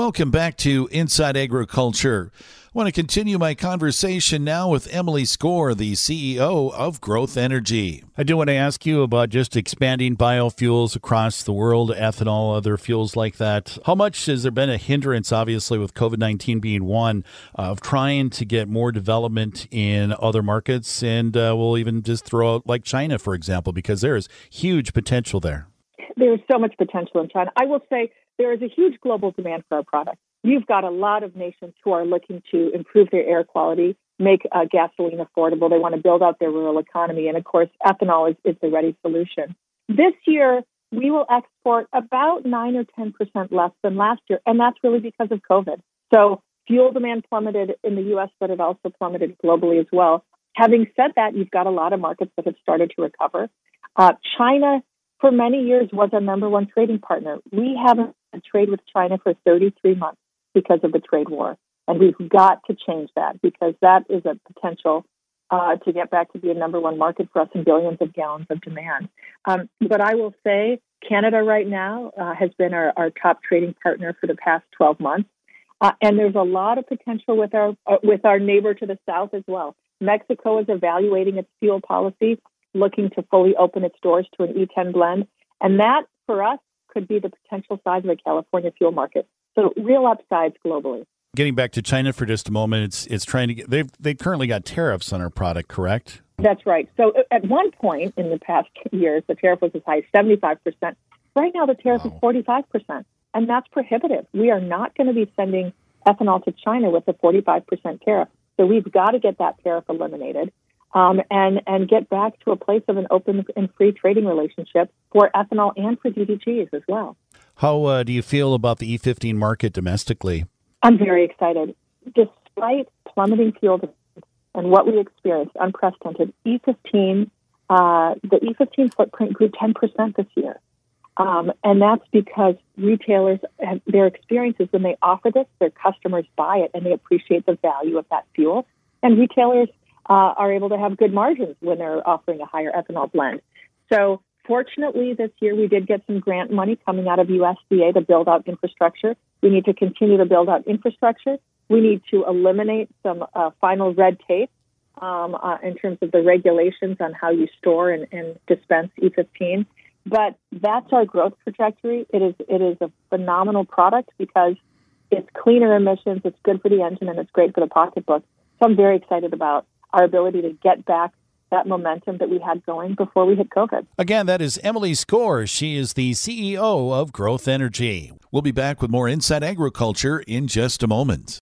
Welcome back to Inside Agriculture. I want to continue my conversation now with Emily Skor, the CEO of Growth Energy. I do want to ask you about just expanding biofuels across the world, ethanol, other fuels like that. How much has there been a hindrance, obviously, with COVID-19 being one, of trying to get more development in other markets? And we'll even just throw out like China, for example, because there is huge potential there. There's so much potential in China. I will say there is a huge global demand for our product. You've got a lot of nations who are looking to improve their air quality, make gasoline affordable. They want to build out their rural economy. And of course, ethanol is the ready solution. This year, we will export about 9 or 10% less than last year. And that's really because of COVID. So fuel demand plummeted in the U.S., but it also plummeted globally as well. Having said that, you've got a lot of markets that have started to recover. China, for many years, was our number one trading partner. We haven't had trade with China for 33 months because of the trade war. And we've got to change that because that is a potential to get back to be a number one market for us in billions of gallons of demand. But I will say Canada right now has been our top trading partner for the past 12 months. And there's a lot of potential with our neighbor to the south as well. Mexico is evaluating its fuel policy, looking to fully open its doors to an E10 blend. And that, for us, could be the potential size of the California fuel market. So real upsides globally. Getting back to China for just a moment, it's trying to get, they've currently got tariffs on our product, correct? That's right. So at one point in the past years, the tariff was as high as 75%. Right now, the tariff is 45%. And that's prohibitive. We are not going to be sending ethanol to China with a 45% tariff. So we've got to get that tariff eliminated. And get back to a place of an open and free trading relationship for ethanol and for DDGs as well. How do you feel about the E15 market domestically? I'm very excited. Despite plummeting fuel demand and what we experienced, unprecedented, the E15 footprint grew 10% this year. And that's because retailers, their experiences when they offer this, their customers buy it and they appreciate the value of that fuel. And retailers are able to have good margins when they're offering a higher ethanol blend. So fortunately, this year we did get some grant money coming out of USDA to build out infrastructure. We need to continue to build out infrastructure. We need to eliminate some final red tape in terms of the regulations on how you store and dispense E15. But that's our growth trajectory. It is a phenomenal product because it's cleaner emissions, it's good for the engine, and it's great for the pocketbook. So I'm very excited about our ability to get back that momentum that we had going before we hit COVID. Again, that is Emily Skor. She is the CEO of Growth Energy. We'll be back with more Inside Agriculture in just a moment.